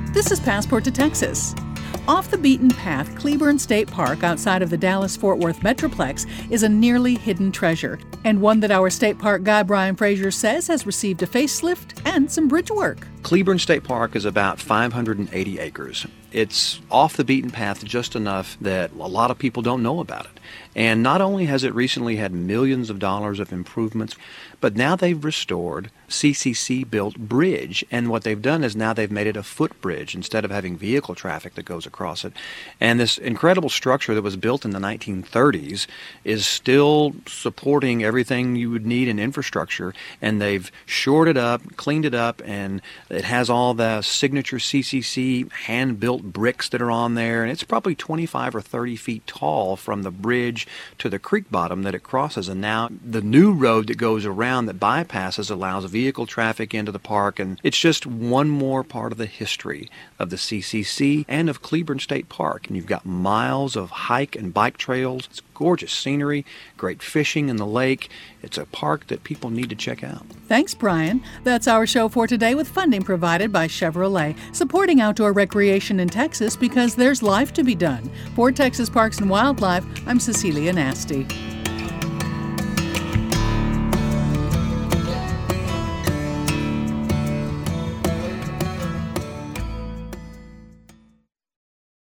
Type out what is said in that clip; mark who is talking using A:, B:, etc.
A: This is Passport to Texas. Off the beaten path, Cleburne State Park outside of the Dallas-Fort Worth Metroplex is a nearly hidden treasure, and one that our state park guy Brian Frazier says has received a facelift and some bridge work.
B: Cleburne State Park is about 580 acres. It's off the beaten path just enough that a lot of people don't know about it. And not only has it recently had millions of dollars of improvements, but now they've restored CCC-built bridge. And what they've done is now they've made it a footbridge instead of having vehicle traffic that goes across it. And this incredible structure that was built in the 1930s is still supporting everything you would need in infrastructure. And they've shored it up, cleaned it up, and it has all the signature CCC hand-built bricks that are on there. And it's probably 25 or 30 feet tall from the bridge to the creek bottom that it crosses. And now the new road that goes around that bypasses allows vehicle traffic into the park. And it's just one more part of the history of the CCC and of Cleburne State Park. And you've got miles of hike and bike trails. It's gorgeous scenery, great fishing in the lake. It's a park that people need to check out.
A: Thanks, Brian. That's our show for today, with funding provided by Chevrolet, supporting outdoor recreation in Texas because there's life to be done. For Texas Parks and Wildlife, I'm Cecilia Nasty.